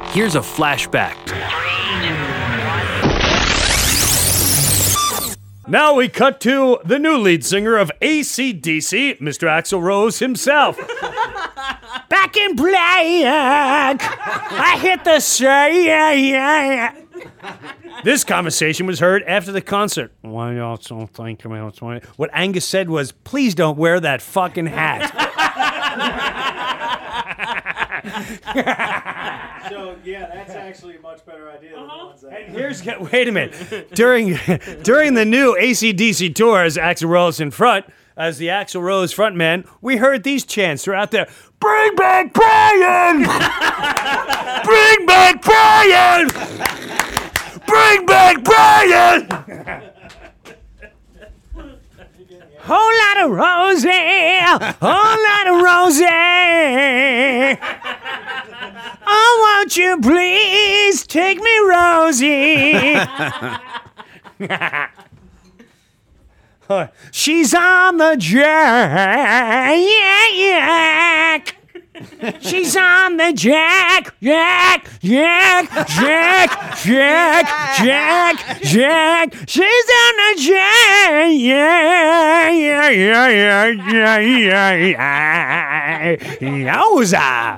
Here's a flashback. Now we cut to the new lead singer of AC/DC, Mr. Axl Rose himself. Back in black, I hit the sky. This conversation was heard after the concert. Why y'all don't think about it? What Angus said was, please don't wear that fucking hat. So, yeah, that's actually a much better idea than the ones that... And wait a minute. During the new AC/DC tour, as Axl Rose in front, as the Axl Rose frontman, we heard these chants throughout there. Bring back Brian! Bring back Brian! Bring back Brian! Whole lot of Rosie! Whole lot of Rosie! Oh, won't you please take me, Rosie? She's on the jack. She's on the jack. She's on the jack. Yowza.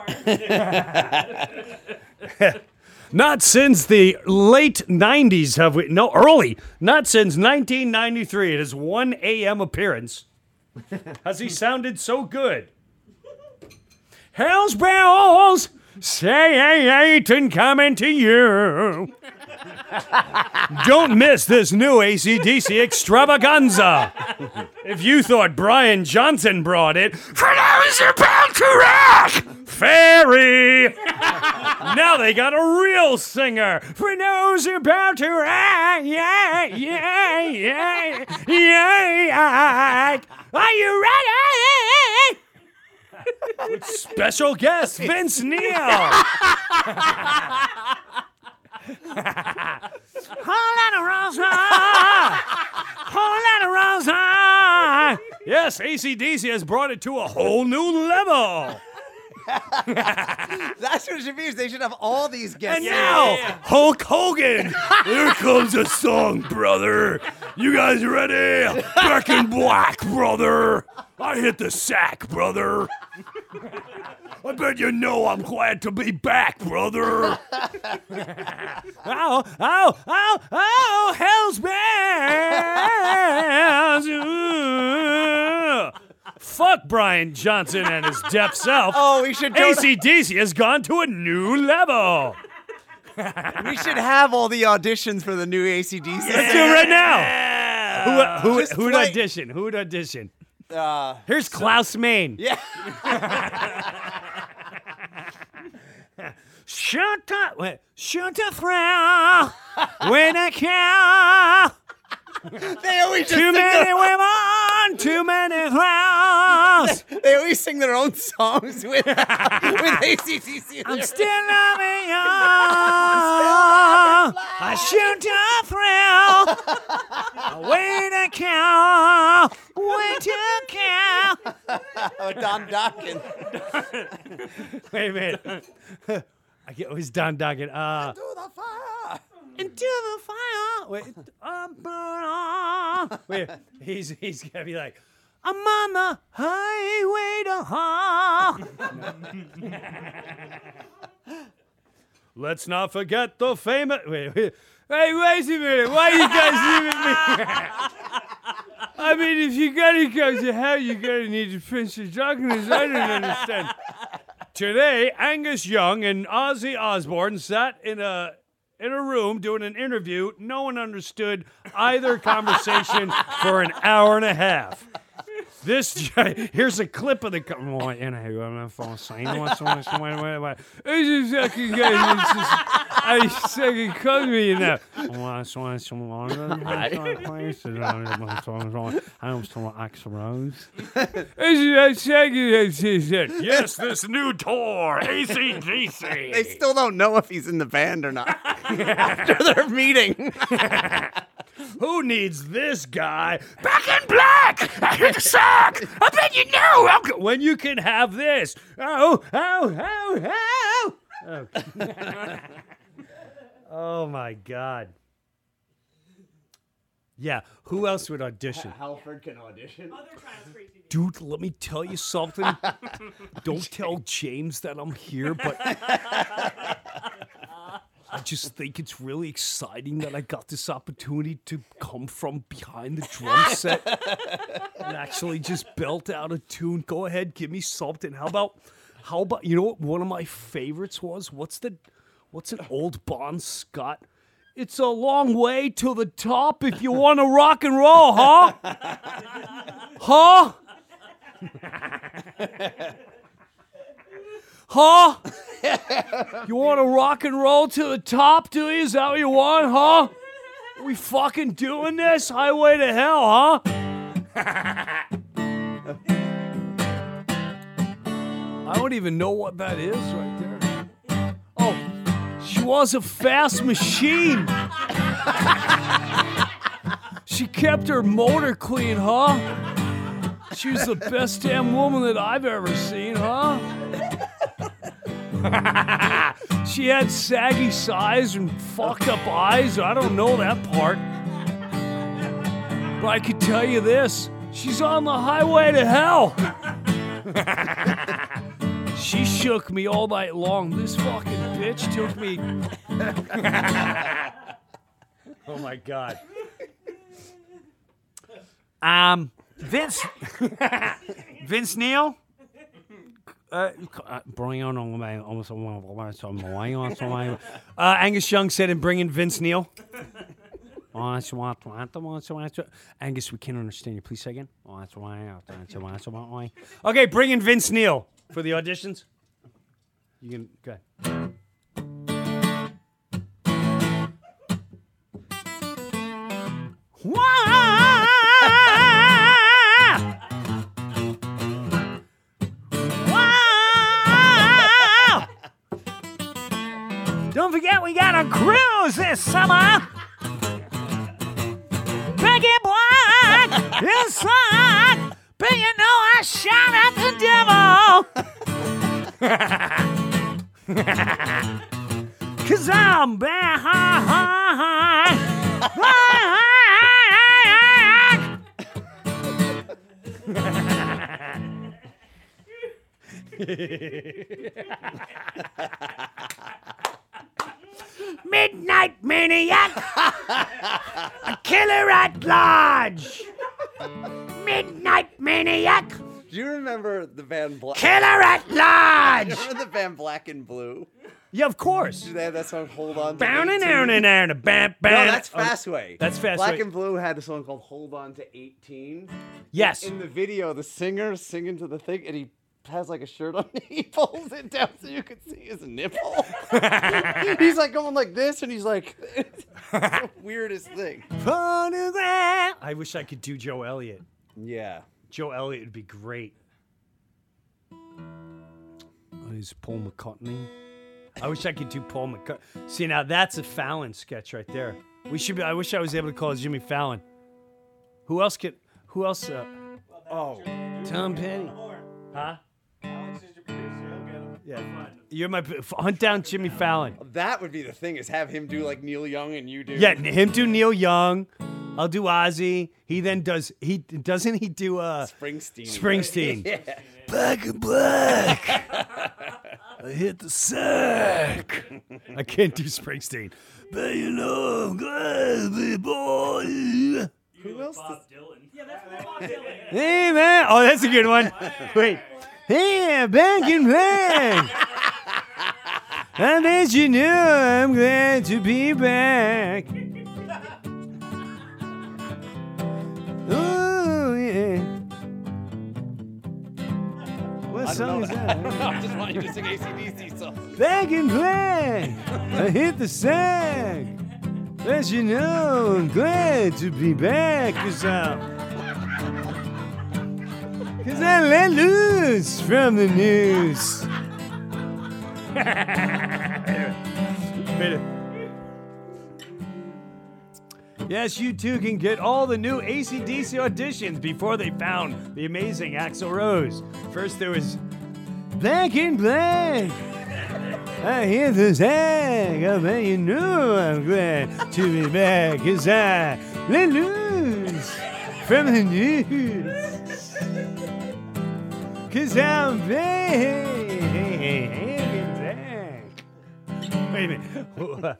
Not since the late 90s have we... No, early. Not since 1993. It is 1 a.m. appearance. Has he sounded so good? Hell's bells say ain't coming to you. Don't miss this new AC/DC extravaganza. If you thought Brian Johnson brought it, for those about to rock, Fairy. Now they got a real singer. For those about to rock, Are you ready? With special guest Vince Neil. Whole lot of Rosa. Whole lot of Rosa. Yes, AC/DC has brought it to a whole new level. That's what it should be. They should have all these guests. And now, Hulk Hogan. Here comes a song, brother. You guys ready? Back in black, brother. I hit the sack, brother. I bet you know I'm glad to be back, brother. Oh, hell's bells. Fuck Brian Johnson and his deaf self. Oh, we should go. AC/DC has gone to a new level. We should have all the auditions for the new AC/DC. Let's do it right now. Who'd audition? Who'd audition? Here's Klaus Main. Yeah. Shoot the thrill when I count. They always just Too many women, too many clowns. They always sing their own songs with AC/DC. I'm still loving you. I shoot a thrill. Way to count. Way to count. Oh, Don Dokken. Wait a minute. I get who's Don Dokken. Into the fire. Into the fire. Wait, burn on. Wait, he's gonna be like, I'm on the highway to home. Let's not forget the famous. Wait, wait a minute. Why you guys leaving me? I mean, if you gotta go to hell, you're gonna need to finish your darkness. I don't understand. Today, Angus Young and Ozzy Osbourne sat in a room doing an interview. No one understood either conversation for an hour and a half. Here's a clip of the. I'm not falling asleep. It's just fucking guy. I second called me enough. I was talking Axl Rose. Yes, this new tour, AC/DC. They still don't know if he's in the band or not after their meeting. Who needs this guy? Back in black! I hit the sack! I bet you know! When you can have this. Oh. Oh my God. Yeah, who else would audition? Halford can audition. Dude, let me tell you something. Don't tell James that I'm here, but I just think it's really exciting that I got this opportunity to come from behind the drum set and actually just belt out a tune. Go ahead, give me something. How about you know what one of my favorites was? What's an old Bon Scott? It's a long way to the top if you want to rock and roll, huh? Huh? Huh? You want to rock and roll to the top, do you? Is that what you want, huh? Are we fucking doing this? Highway to hell, huh? I don't even know what that is right there. Oh, she was a fast machine. She kept her motor clean, huh? She was the best damn woman that I've ever seen, huh? She had saggy sides and fucked up eyes. I don't know that part. But I can tell you this. She's on the highway to hell. She shook me all night long. This fucking bitch took me. Oh my God. Vince Neil. Angus Young said, and bring in Vince Neil. Angus, we can't understand you. Please say again. Okay, bring in Vince Neil for the auditions. You can go ahead. Don't forget, we got a cruise this summer. Becky Black inside, but you know I shot at the devil. 'Cause I'm back. Midnight Maniac, a killer at large. Midnight Maniac, Do you remember the band Black? killer at large. Remember the band Black and Blue? Yeah, of course. Did they have that song Hold On to Bound 18? and No, that's Fastway. That's Fastway. Black and Blue had a song called Hold On to 18. Yes. In the video, the singer's singing to the thing, and he has like a shirt on. He pulls it down so you can see his nipple. He's like going like this, and he's like, it's the weirdest thing. I wish I could do Joe Elliott. Yeah. Joe Elliott would be great. He's Paul McCartney. I wish I could do Paul McCartney. See, now that's a Fallon sketch right there. I wish I was able to call Jimmy Fallon. Who else? Tom Petty. Huh? Alex is your producer. He'll get him. Yeah. You're my hunt down Jimmy Fallon. That would be the thing, is have him do like Neil Young and you do. Yeah, him do Neil Young. I'll do Ozzy. He then does. Doesn't he do Springsteen. Yeah. Back in black. I hit the sack. I can't do Springsteen. But you know, I'm glad to be born. Who else? Bob Dylan. Yeah, that's Bob Dylan. Hey man, oh that's a good one. Wait, hey, back in black. I bet you know I'm glad to be back. Oh yeah. What song is that? I just want you to sing AC/DC song. Back in black, I hit the sack. As you know, I'm glad to be back, 'cause I let loose from the news. Yes, you too can get all the new AC/DC auditions before they found the amazing Axl Rose. First there was Back in Black. I hear the sound of you know I'm glad to be back as I let loose from the news. Cause I'm back. Wait a minute.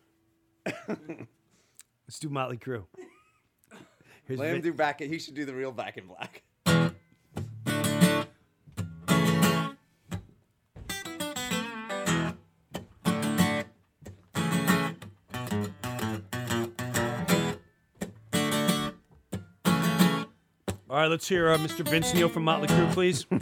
Let's do Motley Crue. Here's Let him Vin- do back. He should do the real Back in Black. All right, let's hear Mr. Vince Neil from Motley Crue, please. Back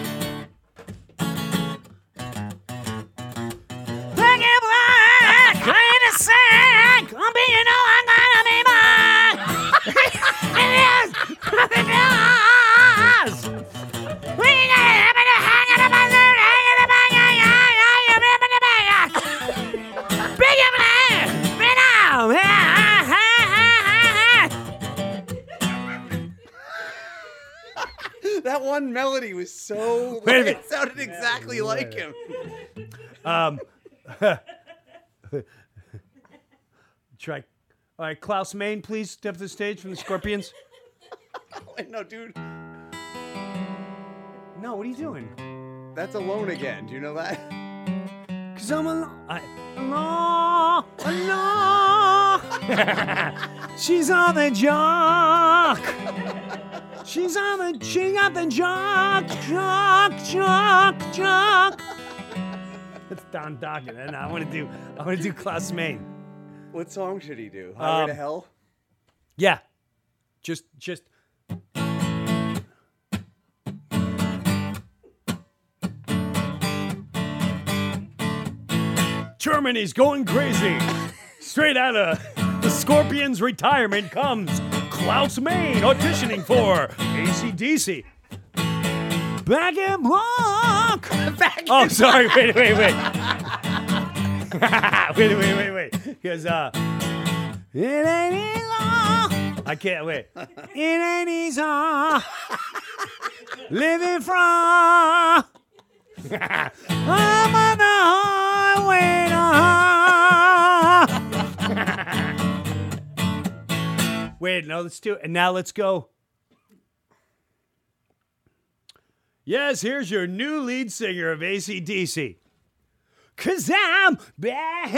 in black, kind of sad. I'm being all I'm gonna be mine. It is. It is. We got to hang it up on the big and black. That one melody was so. Wait a minute. It sounded exactly like him. Try. All right, Klaus Main, please step to the stage from the Scorpions. Wait, no, dude. No, what are you doing? That's Alone Again. Do you know that? Cause I'm alone. She's on the jock. She got the jock. That's Don Dokken, and I want to do Klaus Main. What song should he do? Highway to Hell? Yeah, just. Germany's going crazy. Straight out of the Scorpions' retirement comes Klaus Main auditioning for AC/DC. Back in block. Oh, sorry. Wait. wait. Because it ain't easy. I can't wait. It ain't easy. Living from. I'm on the highway to. Wait, no, let's do it. And now let's go. Yes, here's your new lead singer of AC/DC. Cause I'm back.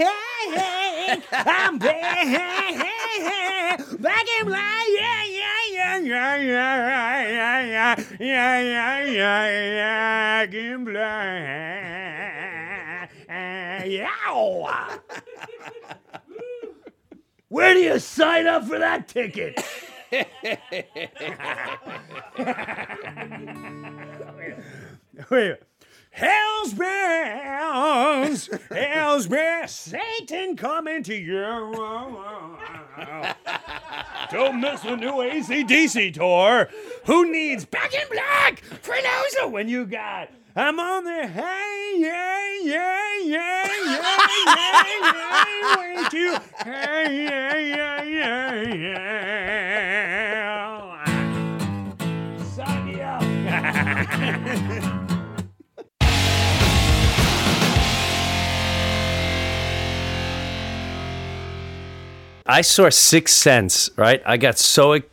I'm back. Back in black. Back in black. Yow. Where do you sign up for that ticket? Wait. Hell's bells, Satan coming to you. Don't miss the new AC/DC tour. Who needs Back in Black for Loser when you got I'm on the way to sign me up. I saw Sixth Sense, right? I kind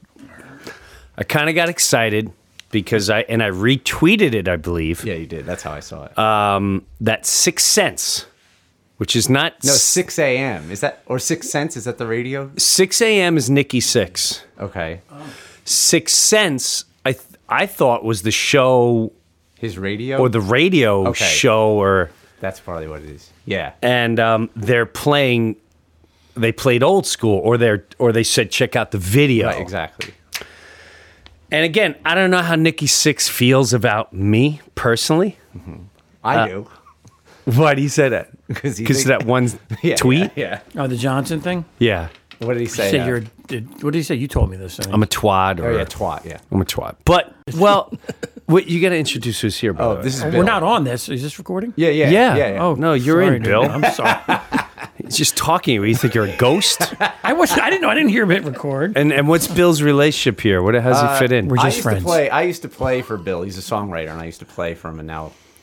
of got excited because I retweeted it, I believe. Yeah, you did. That's how I saw it. That Sixth Sense, which is not... No, 6 a.m. Is that... Or 6 Sense? Is that the radio? 6 a.m. is Nikki Sixx. Okay. Sixth Sense, I thought was the show... His radio? Or the radio show, or... That's probably what it is. Yeah. And they're playing... They played old school, or they said, check out the video. Right, exactly. And again, I don't know how Nikki Sixx feels about me personally. Mm-hmm. I do. Why do you say that? Because of that one tweet? Yeah. Oh, the Johnson thing? Yeah. What did he say? What did he say? You told me this. I'm a twat. Oh, yeah, twat, yeah. I'm a twat. But, well, you got to introduce who's here, by the way. This is Bill. We're not on this. Is this recording? Yeah. Oh, no, you're sorry, in, Bill. dude. I'm sorry. He's just talking to you. You think you're a ghost? I didn't know. I didn't hear him record. And what's Bill's relationship here? How does he fit in? We're just friends. I used to play for Bill. He's a songwriter, and I used to play for him, and now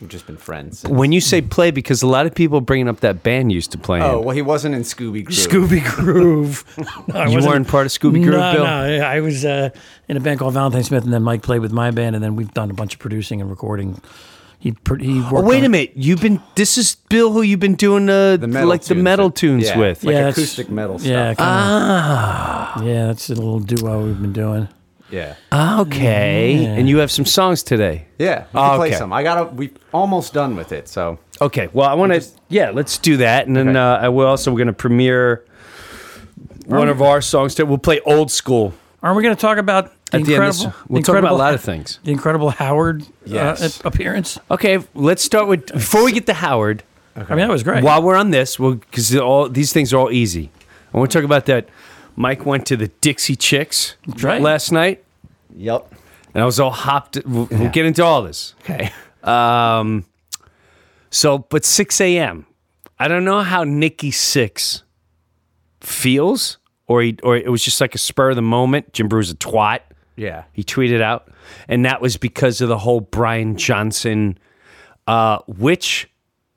We've just been friends. When you say play, because a lot of people bringing up that band you used to play Oh, in. well, he wasn't in Scooby Groove. Scooby Groove. You weren't part of Scooby Groove, no, Bill? No, I was in a band called Valentine Smith, and then Mike played with my band, and then we've done a bunch of producing and recording. He worked. Oh, wait on- a minute. This is Bill who you've been doing the metal tunes Yeah, with. like Yeah, acoustic metal stuff. Yeah, yeah, that's a little duo we've been doing. Yeah. Okay. Yeah. And you have some songs today. Yeah, we can play Okay. some. We're almost done with it, so. Okay. Well, I want to, let's do that. And then Okay. I will also, we're going to premiere one of our songs. We'll play Old School. Aren't we going to talk about the At the end of incredible? this, we'll talk about a lot of things. The incredible Howard Yes. appearance. Okay. Let's start with, before we get to Howard, I mean, that was great. while we're on this, because all these things are all easy. I want to talk about that. Mike went to the Dixie Chicks right. last night. Yep. And I was all hopped. We'll get into all this. Okay. But 6 a.m. I don't know how Nikki Sixx feels, or it was just like a spur of the moment. Jim Brew's a twat. Yeah. He tweeted out, and that was because of the whole Brian Johnson, which,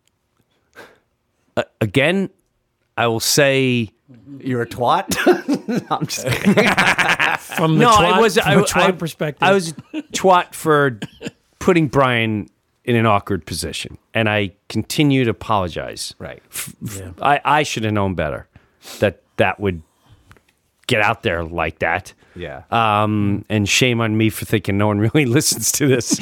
again, I will say. You're a twat? I'm just kidding. from the twat perspective. I was twat for putting Brian in an awkward position, and I continue to apologize. Right. Yeah. I should have known better that would get out there like that. Yeah. And shame on me for thinking no one really listens to this.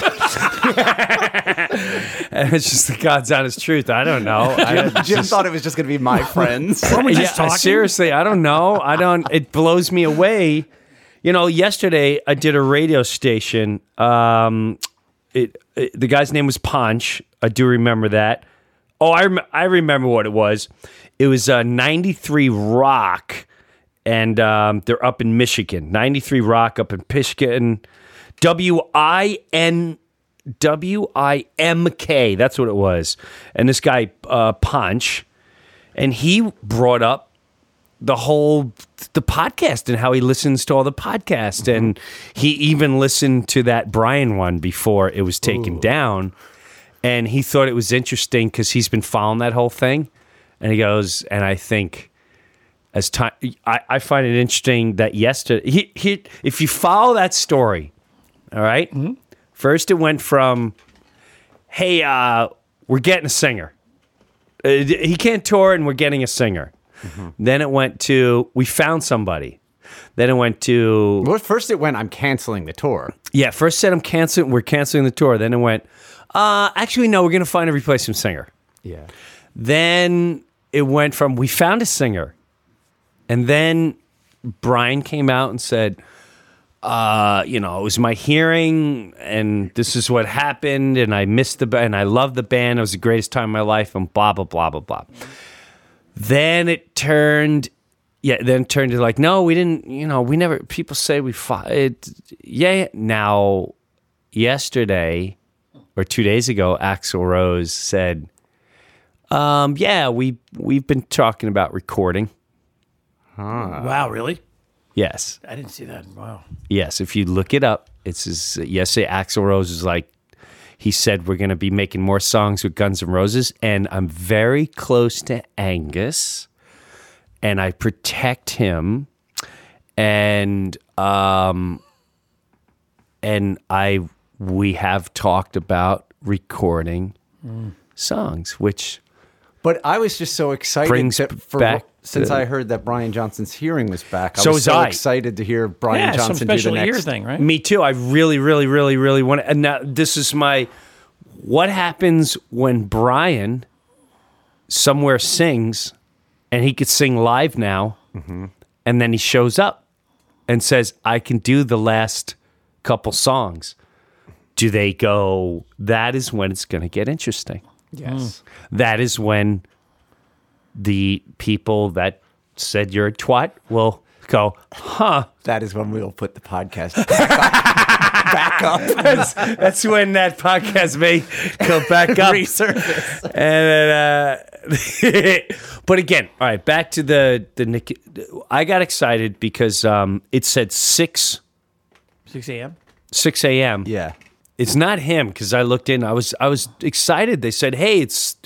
And it's just the God's honest truth. I don't know. Jim thought it was just going to be my friends. Weren't we just talking? Seriously, I don't know. It blows me away. You know, yesterday I did a radio station. The guy's name was Punch. I do remember that. Oh, I remember what it was. It was 93 Rock, and they're up in Michigan. 93 Rock up in Michigan. WIMK. That's what it was. And this guy, Punch, and he brought up the podcast and how he listens to all the podcasts. And he even listened to that Brian one before it was taken down. And he thought it was interesting because he's been following that whole thing. And he goes, and I think as time, I find it interesting that yesterday, if you follow that story, all right, first it went from, hey, we're getting a singer. He can't tour and we're getting a singer. Then it went to, we found somebody. Then it went to... Well, first it went, I'm canceling the tour. Yeah, first said we're canceling the tour. Then it went, actually, no, we're going to find a replacement singer. Yeah. Then it went from, we found a singer. And then Brian came out and said, it was my hearing, and this is what happened, and I missed and I love the band. It was the greatest time of my life, and blah, blah, blah, blah, blah. Then it turned to like, no, we didn't, we never, people say we fought. Now, yesterday or 2 days ago, Axl Rose said, we've been talking about recording. Wow, really? Yes. I didn't see that. Wow. Yes, if you look it up, yesterday Axl Rose was like, he said we're going to be making more songs with Guns N' Roses, and I'm very close to Angus, and I protect him, and we have talked about recording songs, which But I was just so excited brings back since the- I heard that Brian Johnson's hearing was back. So I was was so I. excited to hear Brian Some Johnson do the special ear next thing, right? Me too. I really, really, really, really want to. And now this is what happens when Brian somewhere sings and he could sing live now, and then he shows up and says, I can do the last couple songs. Do they go, that is when it's going to get interesting. Yes. That is when the people that said you're a twat will go, That is when we'll put the podcast back up. That's when that podcast may go back up. Resurface. And but again, all right, back to the Nick. I got excited because it said 6 6 a.m.? 6 a.m. Yeah. It's not him because I looked in. I was excited. They said, "Hey, it's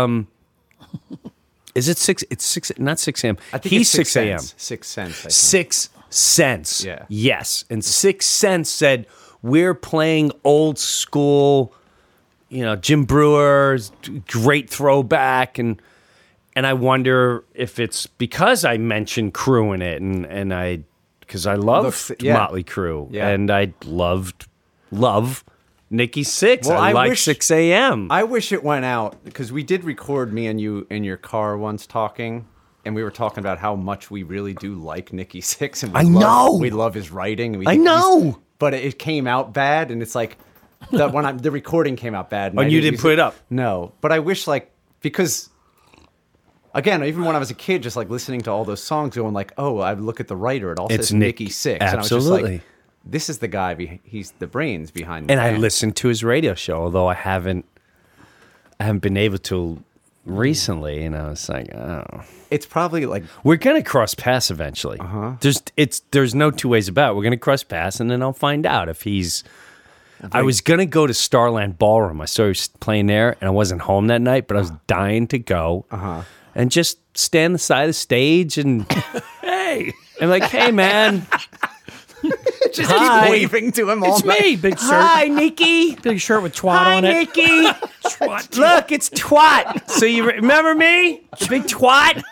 is it 6? It's 6, not 6 a.m. I think He's it's 6 a.m. 6 cents. I think. 6 cents. Yeah. Yes, and 6 cents said we're playing old school. Jim Brewer's great throwback, and I wonder if it's because I mentioned Crue in it, and because I love Motley Crue, and I love Nikki Sixx. Well, I like wish- 6 a.m. I wish it went out because we did record me and you in your car once talking, and we were talking about how much we really do like Nikki Sixx, and we love his writing. And we think but it came out bad, and it's like that when the recording came out bad. And you didn't put it up. No, but I wish because. Again, even when I was a kid, just listening to all those songs, going I look at the writer, it all says Nikki Sixx. Absolutely. And I was just like, this is the guy, he's the brains behind the And band. I listened to his radio show, although I haven't been able to recently, and I was like, oh. It's probably We're gonna cross paths eventually. There's no two ways about it. We're gonna cross paths, and then I'll find out if he's. I was gonna go to Starland Ballroom. I saw he was playing there, and I wasn't home that night, but I was dying to go. And just stand on the side of the stage and hey, man. just keep waving to him all It's night. me, big shirt. Hi, Nikki. Big shirt with twat on it. Nikki. Twat. Look, it's twat. So you remember me? Big twat.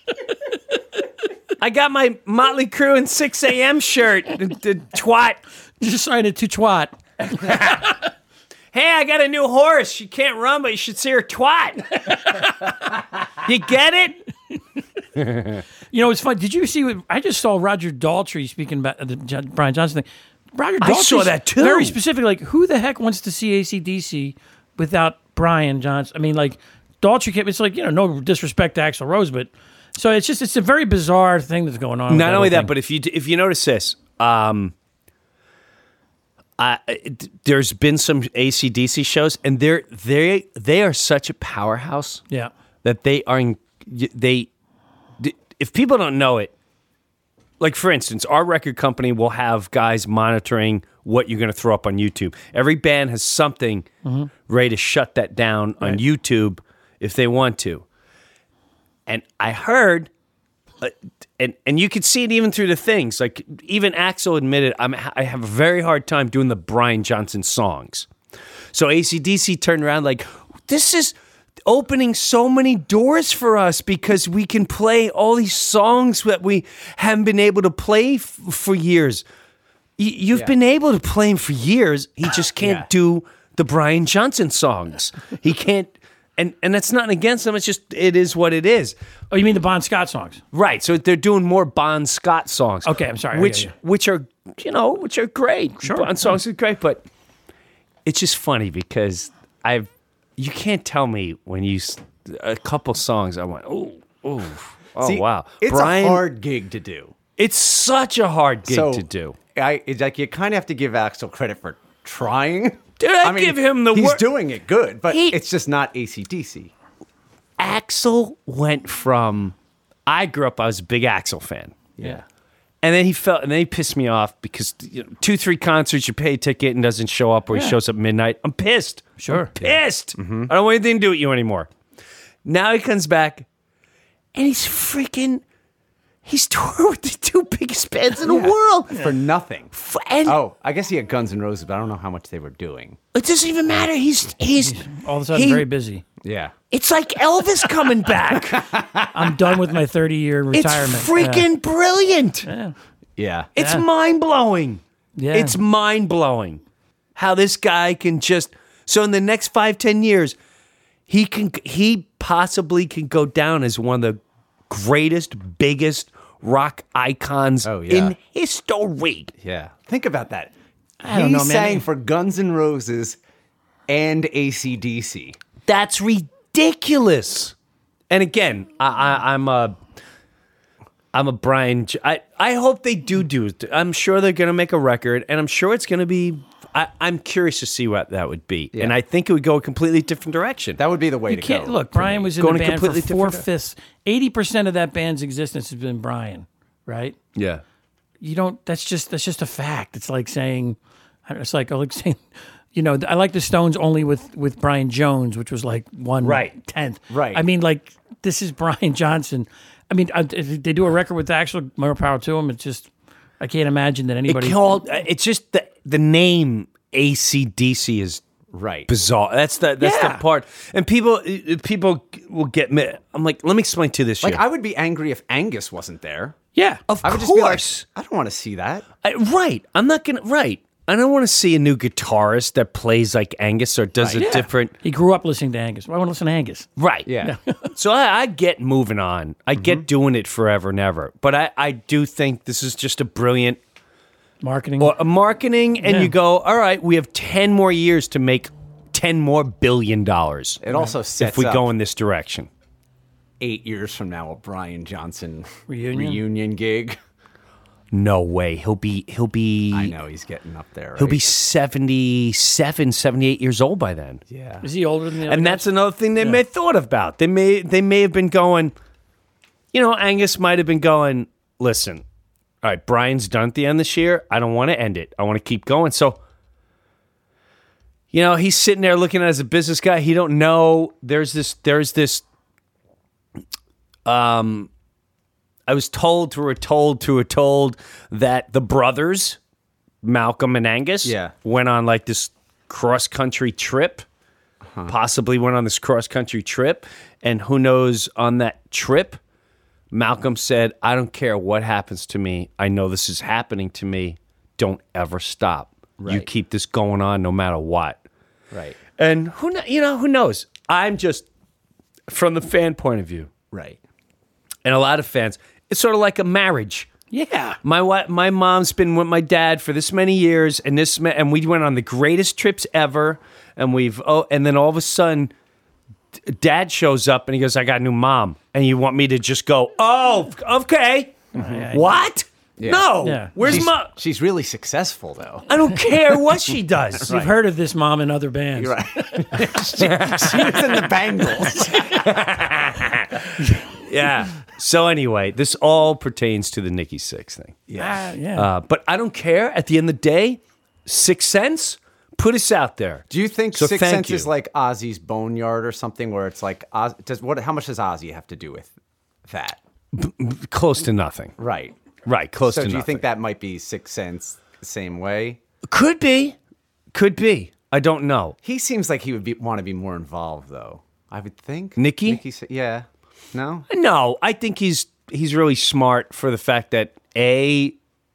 I got my Motley Crue and 6 a.m. shirt. The twat. You just signed it to twat. Hey, I got a new horse. She can't run, but you should see her twat. You get it? It's funny. Did you see I just saw Roger Daltrey speaking about the Brian Johnson thing. Roger Daltrey saw that too. Very specific. Who the heck wants to see AC/DC without Brian Johnson? I mean, Daltrey came. It's no disrespect to Axl Rose, but so it's a very bizarre thing that's going on. Not only that, but if you notice this, there's been some AC/DC shows, and they are such a powerhouse. Yeah. That if people don't know it, for instance, our record company will have guys monitoring what you're going to throw up on YouTube. Every band has something ready to shut that down on YouTube if they want to. And I heard, and you could see it even through the things. Even Axl admitted, I have a very hard time doing the Brian Johnson songs. So AC/DC turned around this is opening so many doors for us because we can play all these songs that we haven't been able to play for years. You've been able to play them for years. He just can't do the Brian Johnson songs. He can't. And that's not against them. It's just, it is what it is. Oh, you mean the Bon Scott songs? Right. So they're doing more Bon Scott songs. Okay, I'm sorry. Which are great. Sure. Bon songs are great, but it's just funny because you can't tell me when a couple songs I went, See, wow. It's Brian, a hard gig to do. It's such a hard gig to do. You kind of have to give Axl credit for trying. Dude, I mean, give him the He's work. doing it good, but it's just not AC/DC. Axl went from, I grew up, I was a big Axl fan. Yeah. And then he pissed me off because 2-3 concerts, you pay a ticket and doesn't show up, or he shows up midnight. I'm pissed. Sure. I'm pissed. I don't want anything to do with you anymore. Now he comes back and he's touring with the 2 biggest bands in the world. For nothing. And I guess he had Guns N' Roses, but I don't know how much they were doing. it doesn't even matter. He's All of a sudden, very busy. Yeah. It's like Elvis coming back. I'm done with my 30-year retirement. It's freaking brilliant. Yeah. It's mind-blowing. Yeah. It's mind-blowing how this guy can just... So in the next 5-10 years, he possibly can go down as one of the greatest, biggest rock icons in history. Yeah. Think about that. I don't know, man. He sang for Guns N' Roses and AC/DC. That's ridiculous. And again, I'm a Brian. I hope they do it. I'm sure they're going to make a record, and I'm sure it's going to be. I'm curious to see what that would be, and I think it would go a completely different direction. That would be the way You to can't go. look. Brian was in Going the a band for completely different 4/5. 80% of that band's existence has been Brian, right? Yeah. You don't. That's just a fact. It's like saying, I like the Stones only with Brian Jones, which was like 1/10. Right. I mean, like, this is Brian Johnson. I mean, if they do a record with Axl, more power to him. It's just, I can't imagine that anybody. It's just the name AC/DC is Right. bizarre. That's the part. And people will get me. I'm like, let me explain to this. Like, year. I would be angry if Angus wasn't there. Yeah. Of I would course. just be like, I don't want to see that. Right. I'm not gonna. Right. I don't want to see a new guitarist that plays like Angus or does a different. He grew up listening to Angus. I want to listen to Angus. Right. Yeah. So I get moving on. I get doing it forever and ever. But I do think this is just a brilliant Marketing. marketing. And Yeah. you go, all right, we have 10 more years to make $10 more billion. It also sets if we up go in this direction. 8 years from now a Brian Johnson Reunion? gig. No way. He'll be. I know he's getting up there. He'll right? be 77, 78 years old by then. Yeah. Is he older than the other And guys? that's another thing they may have thought about. They may have been going, Angus might have been going, listen, all right, Brian's done at the end this year. I don't want to end it. I want to keep going. So, he's sitting there looking at it as a business guy. He don't know there's this I was told that the brothers, Malcolm and Angus, went on like this cross-country trip, possibly went on this cross-country trip. And who knows, on that trip, Malcolm said, I don't care what happens to me. I know this is happening to me. Don't ever stop. You Right. keep this going on no matter what. Right. And who knows? I'm just, from the fan point of view, Right. and a lot of fans, it's sort of like a marriage. Yeah. My mom's been with my dad for this many years, and we went on the greatest trips ever. And and then all of a sudden, Dad shows up and he goes, "I got a new mom," and you want me to just go, "Oh, okay, what? Yeah. No, Yeah. where's mom? She's really successful though. I don't care what she does." You've heard of this mom in other bands. Right. she was in the Bangles. Yeah. So anyway, this all pertains to the Nikki Sixx thing. Yeah. But I don't care. At the end of the day, 6 cents, put us out there. Do you think So Sixth thank Sense you. is like Ozzy's Boneyard or something, where it's like, how much does Ozzy have to do with that? Close to nothing. Right. Right. Close So to do nothing. you think that might be Sixth Sense the same way? Could be. I don't know. He seems like he would want to be more involved, though. I would think. Nicky? Yeah. No. No, I think he's really smart for the fact that the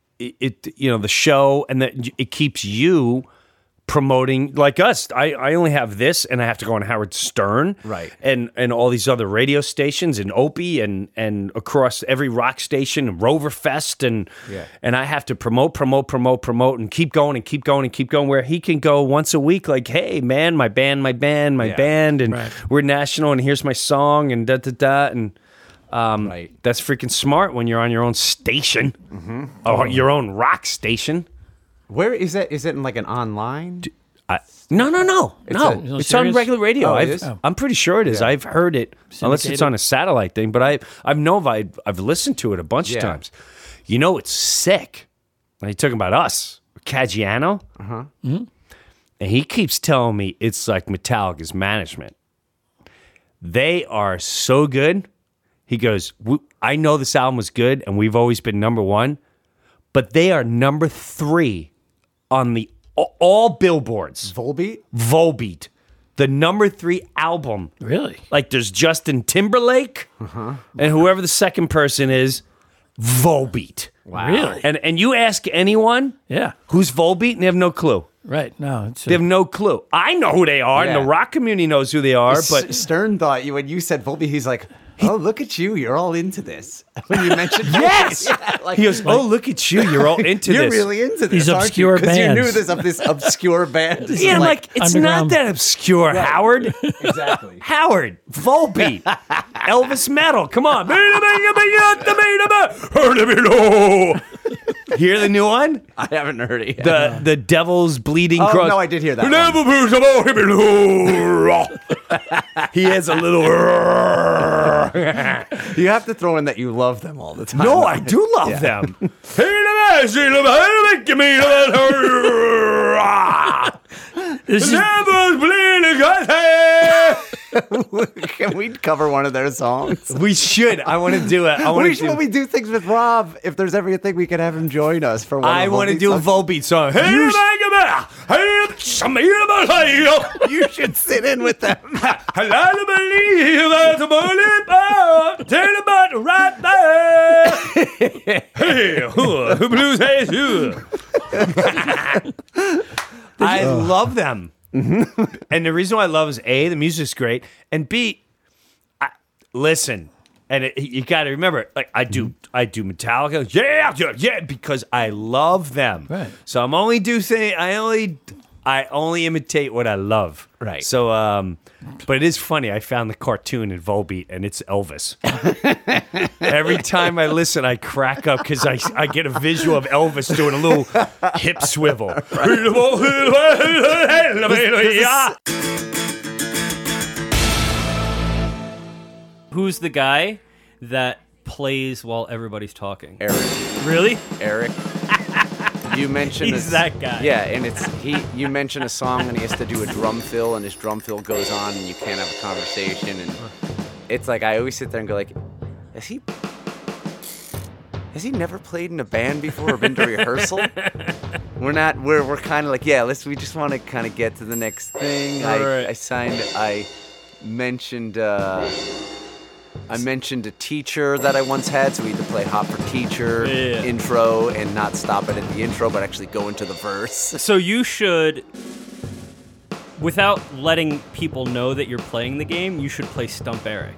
show and that it keeps you promoting like us. I only have this, and I have to go on Howard Stern, Right. and all these other radio stations and Opie and across every rock station and Roverfest and I have to promote and keep going and keep going and keep going. Where he can go once a week, like, hey man, my band, and we're national, and here's my song and and. Right. That's freaking smart when you're on your own station, or your own rock station. Where is that? Is it in like an online? No. It's on serious? regular radio. Oh, it is? I'm pretty sure it is. I've heard it, unless it's on a satellite thing. But I've listened to it a bunch of times. It's sick. Now, you're talking about us, Caggiano. And he keeps telling me it's like Metallica's management. They are so good. He goes, I know this album was good, and we've always been number one, but they are number 3 on the all billboards. Volbeat, the number 3 album. Really? Like there's Justin Timberlake, and whoever the second person is, Volbeat. Wow. Really? And you ask anyone, Yeah. who's Volbeat, and they have no clue. Right. No. It's They have no clue. I know who they are, and Yeah. the rock community knows who they are, but Stern thought when you said Volbeat, he's like, oh, look at you. You're all into this. When you mentioned yes, like, he goes, "Oh, look at you! You're all into you're this." really into this. These aren't obscure Because you knew bands. this obscure band. This Yeah, is like it's underground. not that obscure, Howard. exactly. Howard, Volbeat, Elvis metal. Come on. Hear the new one? I haven't heard it yet. The Devil's Bleeding Oh, Cross. no, I did hear that He has a little. You have to throw in that you love them all the time. No, I do love them. This is, Can we cover one of their songs? We should. I want to do it. I want to When we do things with Rob, if there's ever a thing we could have him join us for one. I want to do a Volbeat song. You should sit in with them. I love them. And the reason why I love is A, the music's great, and B, listen, and you got to remember, like I do Metallica, yeah, because I love them. Right. So I'm only I only imitate what I love. Right. So, but it is funny. I found the cartoon in Volbeat, and it's Elvis. Every time I listen, I crack up because I get a visual of Elvis doing a little hip swivel. Who's the guy that plays while everybody's talking? Eric. Really? Eric. You mentioned He's that guy. Yeah, and you mention a song and he has to do a drum fill and his drum fill goes on and you can't have a conversation and it's like I always sit there and go like, has he never played in a band before or been to rehearsal? We're kind of like, yeah, we just want to kind of get to the next thing. I mentioned a teacher that I once had, so we had to play Hot for Teacher intro and not stop it at the intro, but actually go into the verse. So you should, without letting people know that you're playing the game, you should play Stump Eric.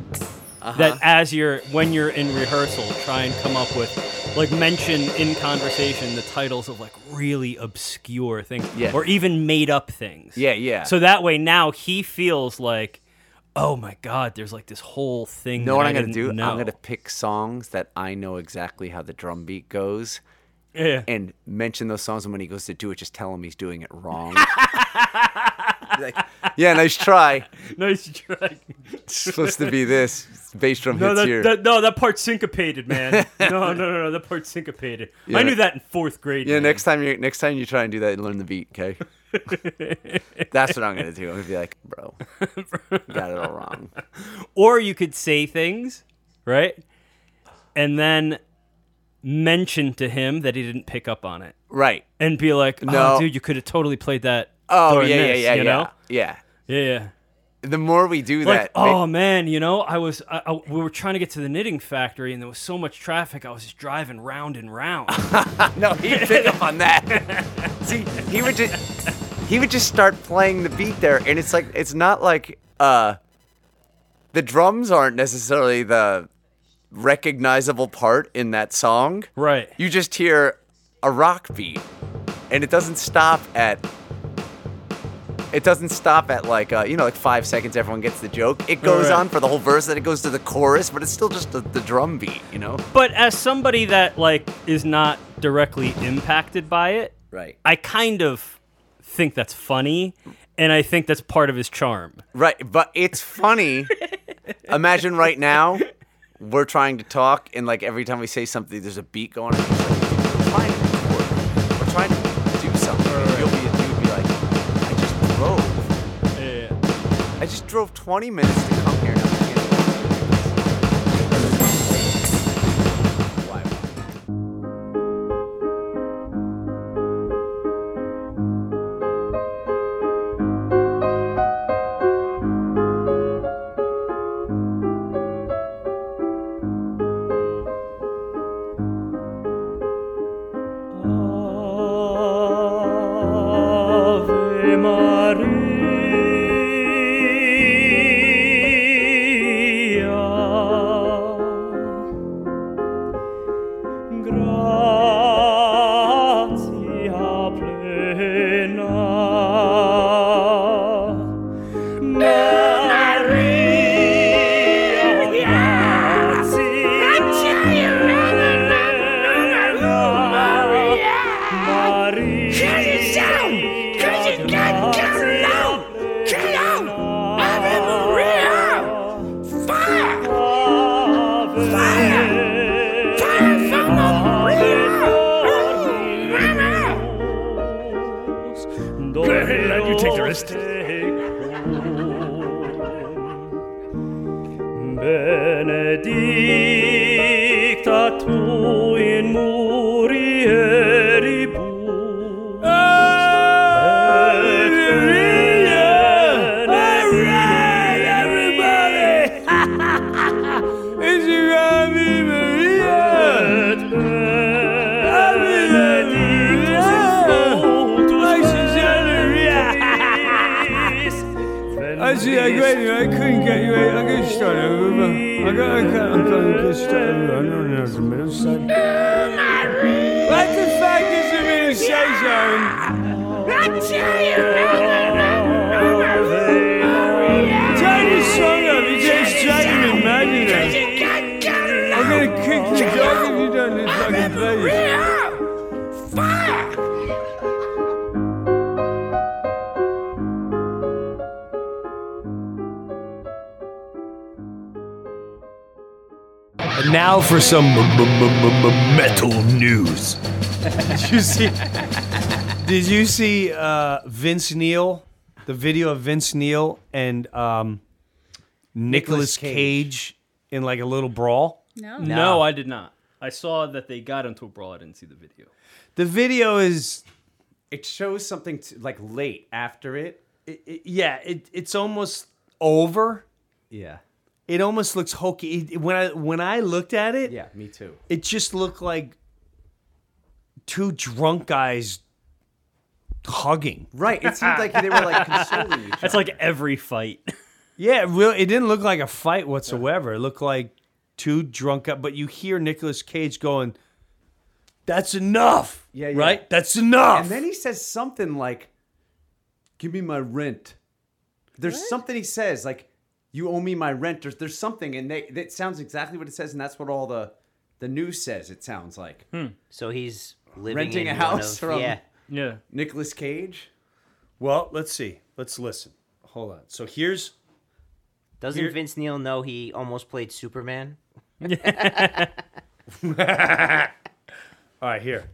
That when you're in rehearsal, try and come up with, like, mention in conversation the titles of like really obscure things, or even made up things. Yeah. So that way now he feels like, oh my God, there's like this whole thing. You know what I'm going to do? I'm going to pick songs that I know exactly how the drum beat goes. Yeah. And mention those songs, and when he goes to do it, just tell him he's doing it wrong. Like, yeah, nice try. Nice try. It's supposed to be this. Bass drum hits here. That part's syncopated, man. No, that part's syncopated. Yeah. I knew that in 4th grade. Yeah, man. next time you try and do that, learn the beat, okay? That's what I'm gonna do. I'm gonna be like, bro, got it all wrong. Or you could say things, right? And then mention to him that he didn't pick up on it. Right. And be like, No. oh, dude, you could have totally played that. Oh, during yeah, this, yeah, you know? yeah. Yeah. The more we do Like, that, oh man, you know, we were trying to get to the knitting factory, and there was so much traffic. I was just driving round and round. no, he'd pick up on that. See, he would just start playing the beat there, and it's like it's not like the drums aren't necessarily the recognizable part in that song. Right. You just hear a rock beat, and it doesn't stop at like like 5 seconds. Everyone gets the joke. It goes on for the whole verse, then it goes to the chorus, but it's still just the drum beat, you know. But as somebody that like is not directly impacted by it, Right. I kind of think that's funny, and I think that's part of his charm. Right, but it's funny. Imagine right now, we're trying to talk, and like every time we say something, there's a beat going on. We're trying to record. We're trying to do something. And you'd be like, I just drove 20 minutes to come here. Now I can't do Why? Ave Maria. benedicta tu in mulieribus, et I see. I couldn't get you. I got started. I'm gonna start. I don't know the middle side. What the fuck is the middle side, Sharon? Turn this song up. You just try to imagine it. I'm gonna kick your dog if you don't this fucking place. And now for some metal news. Did you see Vince Neil? The video of Vince Neil and Nicolas Cage in like a little brawl? No, I did not. I saw that they got into a brawl. I didn't see the video. The video is, It shows something like late after it. it's almost over. Yeah. It almost looks hokey. When I looked at it, Yeah, me too. it just looked like two drunk guys hugging. Right. It seemed like they were like consoling each other. That's like every fight. Yeah, it didn't look like a fight whatsoever. It looked like two drunk guys, but you hear Nicolas Cage going, "That's enough." Yeah. Right? That's enough. And then he says something like, "Give me my rent." There's something he says like, "You owe me my rent." There's something, and that sounds exactly what it says, and that's what all the news says. It sounds like So he's living renting in a house one from of, Yeah. Nicolas Cage. Well, let's see. Let's listen. Hold on. So here's Doesn't Vince Neil know he almost played Superman? all right. Here.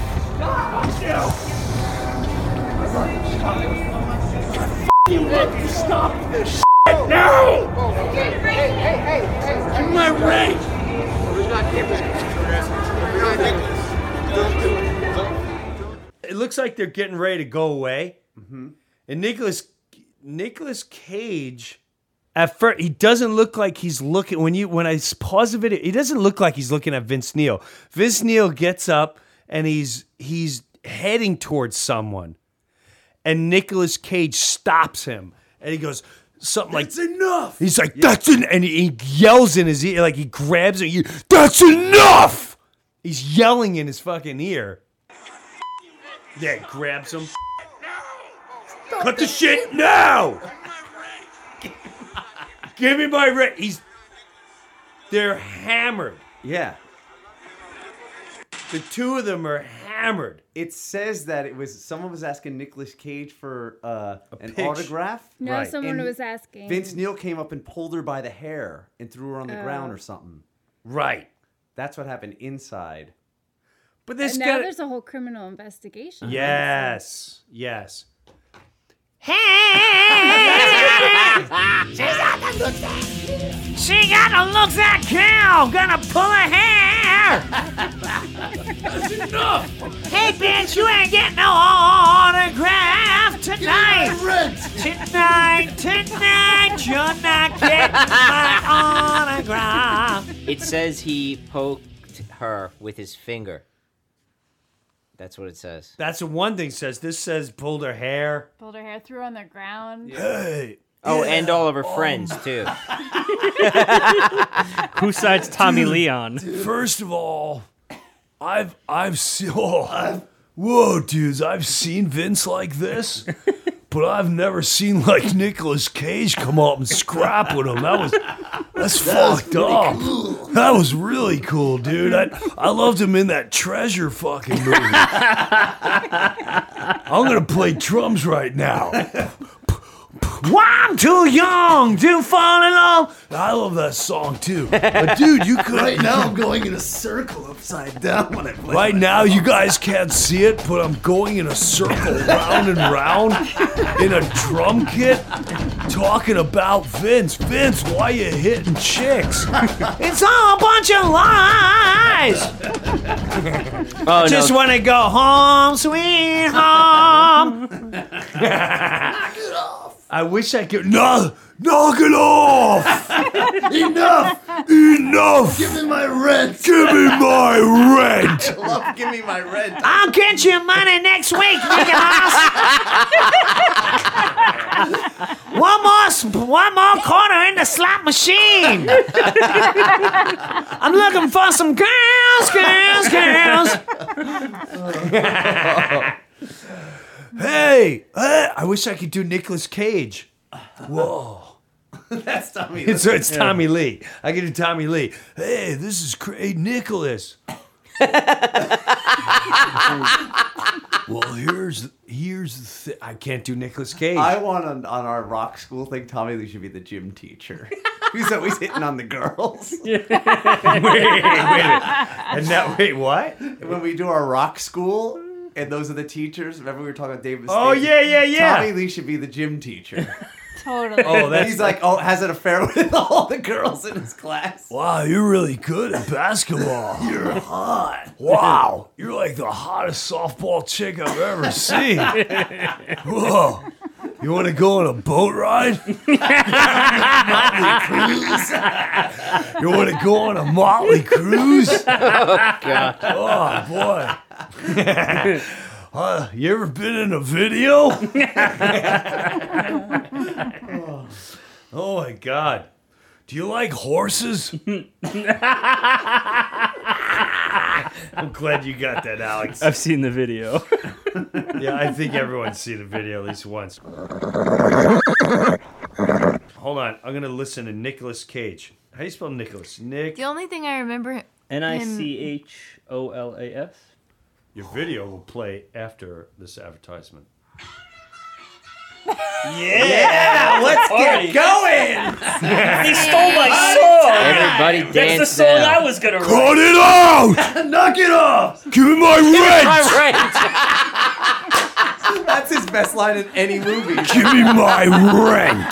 It looks like they're getting ready to go away. Mm-hmm. And Nicolas Cage, at first, he doesn't look like he's looking. When I pause the video, he doesn't look like he's looking at Vince Neil. Vince Neil gets up and he's heading towards someone, and Nicolas Cage stops him, and he goes something like, "That's enough." He's like, "That's enough," and he yells in his ear, like he grabs it. "That's enough!" He's yelling in his fucking ear. Yeah, grabs him. Cut the shit now! Give me my rent. They're hammered. Yeah. The two of them are hammered. It says that someone was asking Nicolas Cage for an picture. autograph. No, Right. someone And was asking. Vince Neil came up and pulled her by the hair and threw her on the ground Oh. or something. Right. That's what happened inside. But this And guy. now there's a whole criminal investigation. Yes. Yes. She got the looks that cow. Gonna pull her hair. That's enough. Hey, bitch, you ain't getting no autograph tonight. Tonight, you're not getting my autograph. It says he poked her with his finger. That's what it says. That's what one thing says. This says pulled her hair. Pulled her hair, threw her on the ground. Hey. Oh, and all of her friends, too. Whose side's Tommy Lee on? First of all, I've seen. Whoa, dudes! I've seen Vince like this, but I've never seen like Nicolas Cage come up and scrap with him. That's fucked up. Cool. That was really cool, dude. I loved him in that Treasure fucking movie. I'm gonna play drums right now. I'm too young to fall in love. I love that song too. But dude, you could. Right now, I'm going in a circle upside down when I play. Right now, you guys can't see it, but I'm going in a circle round and round in a drum kit talking about Vince. Vince, why you hitting chicks? It's all a bunch of lies. Oh, Just no. want to go home, sweet home. I wish I could. No, knock it off. Enough. Give me my rent. Give me my rent. I love Give Me My Rent. I'll get you money next week, Nicholas. one more quarter in the slot machine. I'm looking for some girls. Hey, I wish I could do Nicolas Cage. Whoa. That's Tommy. It's Tommy Lee. I can do Tommy Lee. Hey, this is great, Nicholas. Well, here's the thing. I can't do Nicolas Cage. I want on our rock school thing, Tommy Lee should be the gym teacher. He's always hitting on the girls. wait. And now, wait, what? When we do our rock school, and those are the teachers. Remember we were talking about David. Oh, Stacey? yeah. Tommy Lee should be the gym teacher. Totally. Oh, that's He's like, has an affair with all the girls in his class. wow, you're really good at basketball. You're hot. Wow, you're like the hottest softball chick I've ever seen. Whoa. You want to go on a boat ride? You want to go on a Motley Cruise? God. Oh, boy. You ever been in a video? Oh, my God. Do you like horses? I'm glad you got that, Alex. I've seen the video. Yeah, I think everyone's seen the video at least once. Hold on. I'm going to listen to Nicolas Cage. How do you spell Nicholas? Nick. The only thing I remember Nicholas. Your video will play after this advertisement. Yeah, let's get going. He stole my song. Everybody That's the dance song now. I was gonna write. Cut it out! Knock it off. Give me my rent! That's his best line in any movie. Give me my rent!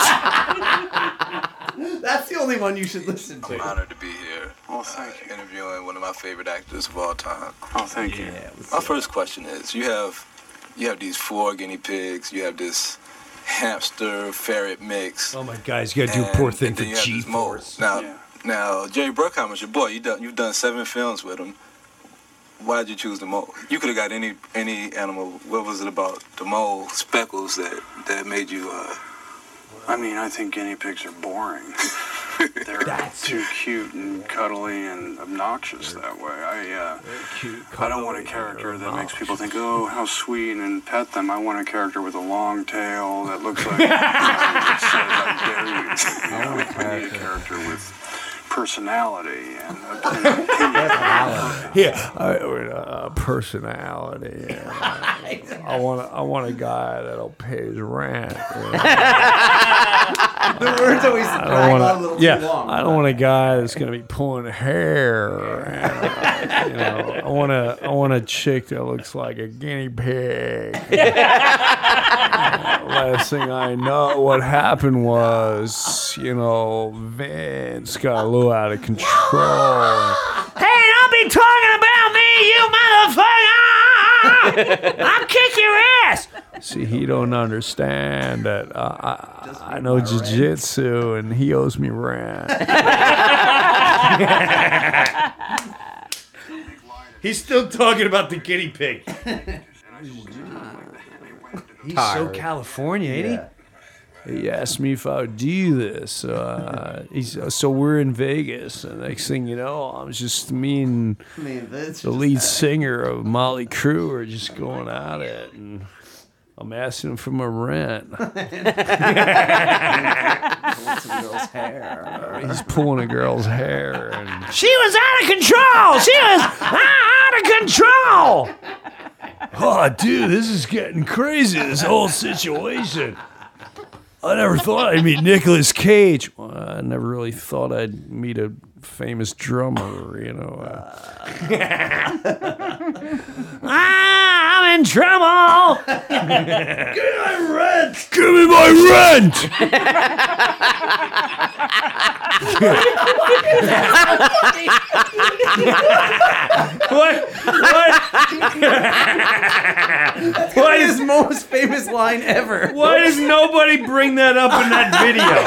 That's the only one you should listen to. I'm honored to be here. Oh, thank you. Interviewing one of my favorite actors of all time. Oh, thank you. My first question is: you have these 4 guinea pigs. You have this hamster ferret mix. Oh my God, he's got to do a poor thing and for then you have this mole. G-Force. Now, Jerry Bruckheimer's your boy. You've done 7 films with him. Why'd you choose the mole? You could have got any animal. What was it about the mole speckles that made you? I mean, I think guinea pigs are boring. They're too cute and cuddly and obnoxious that way. I don't want a character that makes people think, oh, how sweet, and pet them. I want a character with a long tail that looks like that says, I dare you. I need a character with personality and opinion. Yeah, personality. I want a guy that'll pay his rent. The words always drag on a little too long. I don't want a guy that's gonna be pulling hair. And, I want a chick that looks like a guinea pig. Last thing I know, what happened was, Vince got a little out of control. Hey, don't be talking about me, you motherfucker! I'll kick your ass. See, he don't understand that I know jiu-jitsu and he owes me rent. He's still talking about the guinea pig. He's so California, ain't he? He asked me if I would do this. So we're in Vegas, and next thing you know, I'm just me and the lead singer of Motley Crue are just going at it, and I'm asking him for my rent. He's pulling a girl's hair, and she was out of control. She was out of control. Oh, dude, this is getting crazy. This whole situation. I never thought I'd meet Nicolas Cage. Well, I never really thought I'd meet a famous drummer, you know. I'm in trouble. Give me my rent. Give me my rent. What is his most famous line ever? Why does nobody bring that up in that video?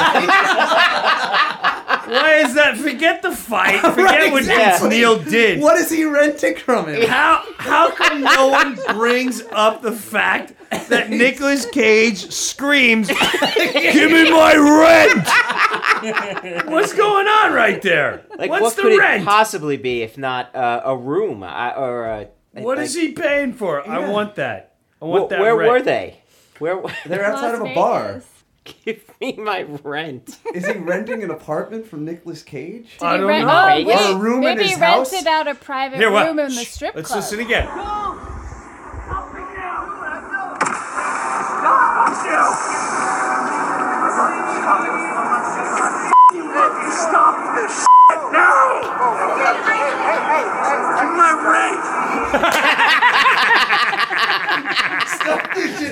Why is that? Forget the fight. Forget what Vince Neil did. What is he renting from him? How come no one brings up the fact that Nicolas Cage screams, "Give me my rent"? What's going on right there? Like, What's what the could rent? it possibly be if not a room or a? What is he paying for? I want that. I want that. Where rent. were they? Where? They're outside of a bar. Give me my rent. Is he renting an apartment from Nicolas Cage? Did he rent? Oh, Vegas? wait, Or a room in maybe his he house? rented out a private Here, what? room in the strip Let's club. listen again. Stop this shit now! Give my rent! Stop this shit.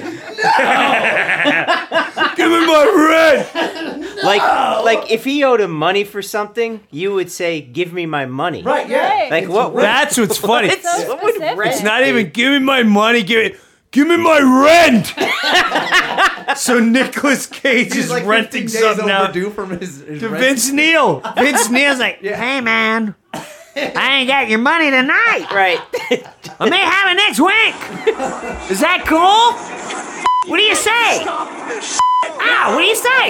Give me my rent. Like if he owed him money for something, you would say, "Give me my money." Right, yeah. Right. Like what? That's what's funny. It's, So what would specific. rent It's not be? even give me my money. Give me my rent. So Nicolas Cage He's is like renting 15 days something out overdue from his to rent. Vince Neil. Vince Neil's like, "Hey man, I ain't got your money tonight. Right. I may have it next week. Is that cool? What do you say? Ah, what do you say?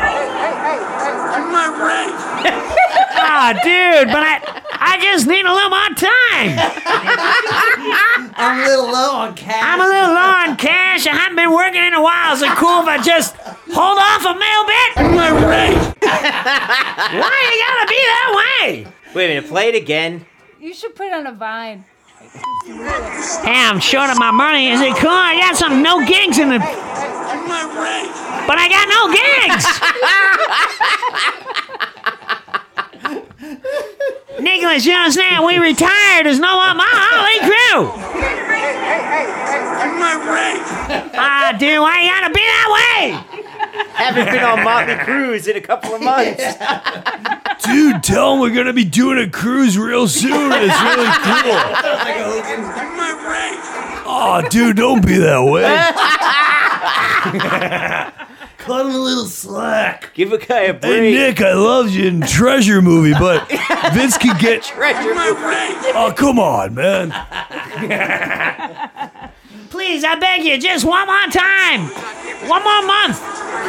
My rent! Ah, dude, but I just need a little more time. I'm a little low on cash. I'm a little low on cash. I haven't been working in a while. Is it cool if I just hold off a little bit? My rent. Why you gotta be that way? Wait a minute. Play it again. You should put it on a Vine. Hey, I'm short of my money. Is it cool? I got some no gigs in the. My rent! But I got no gigs. Nicholas, you understand? We retired. There's no more Motley Crue. My rent! Ah, dude, why you gotta be that way? Haven't been on Motley Cruise in a couple of months. Dude, tell him we're gonna be doing a cruise real soon. It's really cool. My rent! Oh, dude, don't be that way. Cut him a little slack. Give a guy a break. Hey, Nick, I loved you in Treasure Movie, but Vince could get... Treasure movie. Oh, come on, man. Please, I beg you, just one more time. One more month.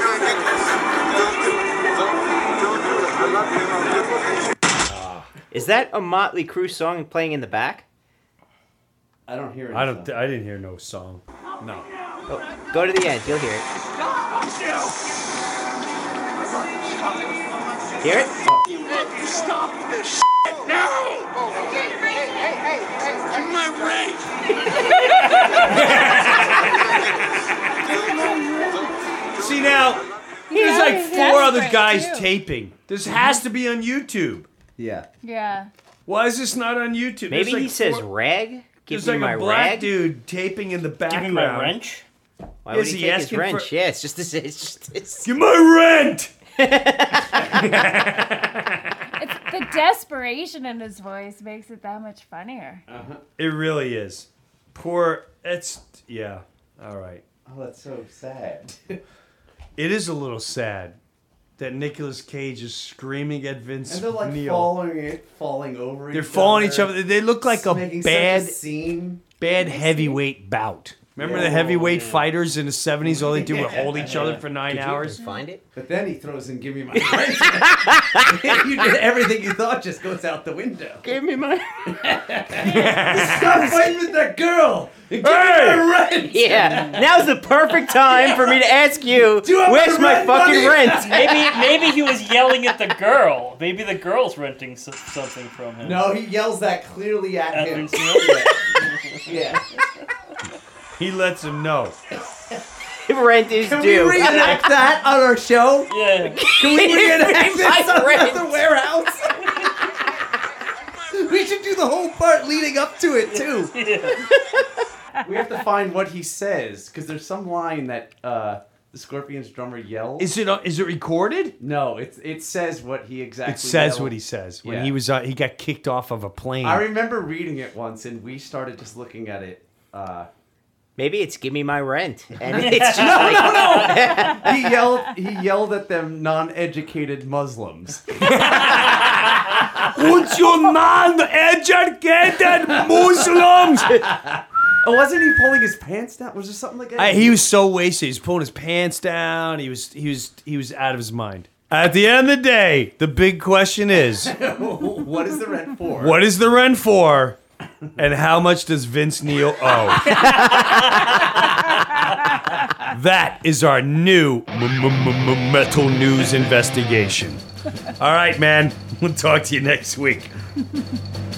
Is that a Motley Crue song playing in the back? I don't hear it. I didn't hear no song. No. Oh, go to the end. You'll hear it. Hear it? Stop this shit now! My rent! See, now, there's like he's four other desperate, guys too. taping. This has to be on YouTube. Yeah. Yeah. Why is this not on YouTube? Maybe There's like he says four- rag. Give There's me like my a black rag. dude taping in the Give background. me my wrench. Why would Is he he take his asking wrench? for- Yeah, it's just this. It's Give my rent! It's the desperation in his voice makes it that much funnier. It really is. Poor, yeah. All right. Oh, that's so sad. It is a little sad that Nicolas Cage is screaming at Vince And they're like Neil. falling over. They're falling each other. They look like a making bad, such a scene. bad heavyweight bout. Remember the heavyweight fighters in the 70s? All they do was hold each other for 9 Did you hours. find it? But then he throws in "Give me my rent." You did everything you thought just goes out the window. Give me my. Stop fighting with that girl. And give me Hey! my rent. Yeah, now's the perfect time for me to ask you, Do you have where's my my fucking rent money?" rent? Maybe he was yelling at the girl. Maybe the girl's renting something from him. No, he yells that clearly at him. Vince Neil? Yeah. He lets him know. rent is Can due. we reenact that on our show? Yeah. Can we reenact this My rent. at the warehouse? We should do the whole part leading up to it too. We have to find what he says because there's some line that the Scorpions drummer yells. Is it recorded? No, it says what he exactly. It says yelled. what he says when Yeah. he got kicked off of a plane. I remember reading it once, and we started just looking at it. Maybe it's give me my rent, and it's just like, He yelled at them non-educated Muslims. Und you non-educated Muslims. Oh, wasn't he pulling his pants down? Was there something like that? He was so wasted. He was pulling his pants down. He was out of his mind. At the end of the day, the big question is, What is the rent for? what is the rent for? And how much does Vince Neil owe? That is our new metal news investigation. All right, man. We'll talk to you next week.